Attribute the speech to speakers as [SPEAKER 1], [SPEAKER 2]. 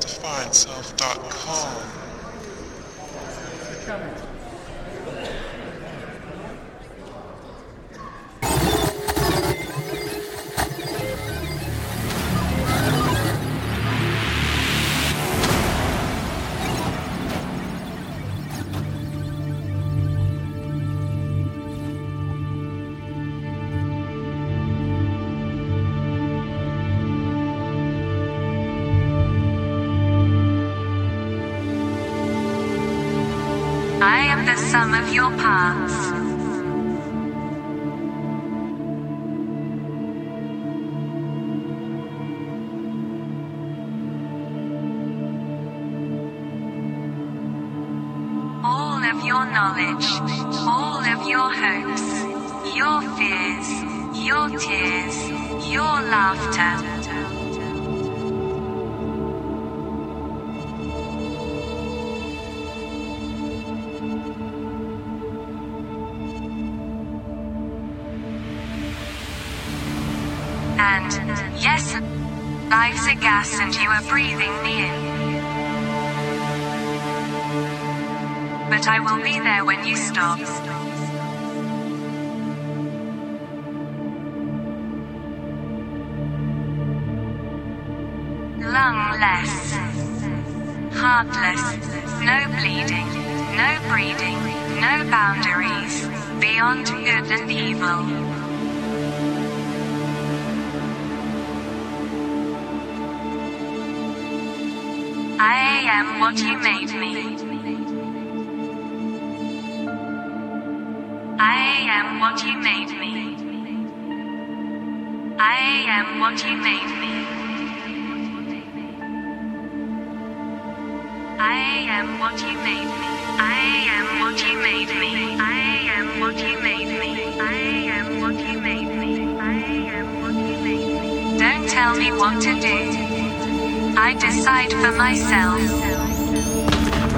[SPEAKER 1] DefineSelf.com.
[SPEAKER 2] I am the sum of your parts. All of your knowledge, all of your hopes, your fears, your tears, your laughter. And, yes, life's a gas and you are breathing me in. But I will be there when you stop. Lungless, heartless, no bleeding, no breeding, no boundaries, beyond good and evil. I am what you made me. I am what you made me. I am what you made me. I am what you made me. I am what you made me. I am what you made me. I am what you made me. I am what you made me. Don't tell me what to do. I decide for myself.